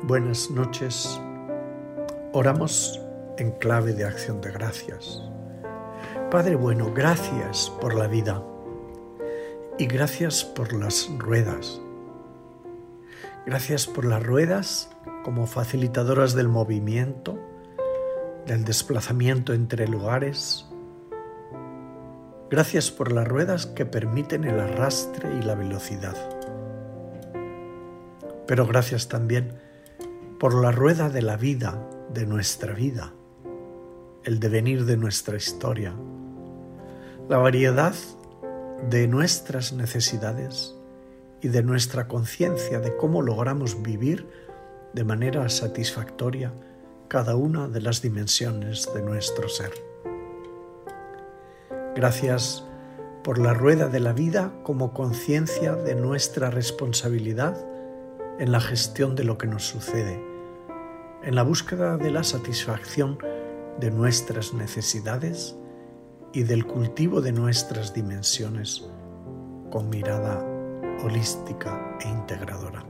Buenas noches. Oramos en clave de acción de gracias. Padre bueno, gracias por la vida y gracias por las ruedas. Gracias por las ruedas como facilitadoras del movimiento, del desplazamiento entre lugares. Gracias por las ruedas que permiten el arrastre y la velocidad. Pero gracias también por la rueda de la vida, de nuestra vida, el devenir de nuestra historia, la variedad de nuestras necesidades y de nuestra conciencia de cómo logramos vivir de manera satisfactoria cada una de las dimensiones de nuestro ser. Gracias por la rueda de la vida como conciencia de nuestra responsabilidad en la gestión de lo que nos sucede, en la búsqueda de la satisfacción de nuestras necesidades y del cultivo de nuestras dimensiones con mirada holística e integradora.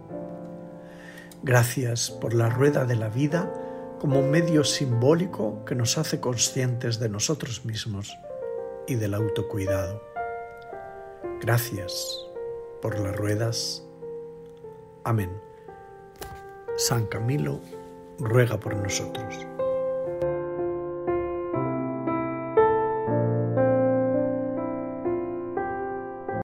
Gracias por la rueda de la vida como medio simbólico que nos hace conscientes de nosotros mismos y del autocuidado. Gracias por las ruedas. Amén. San Camilo ruega por nosotros.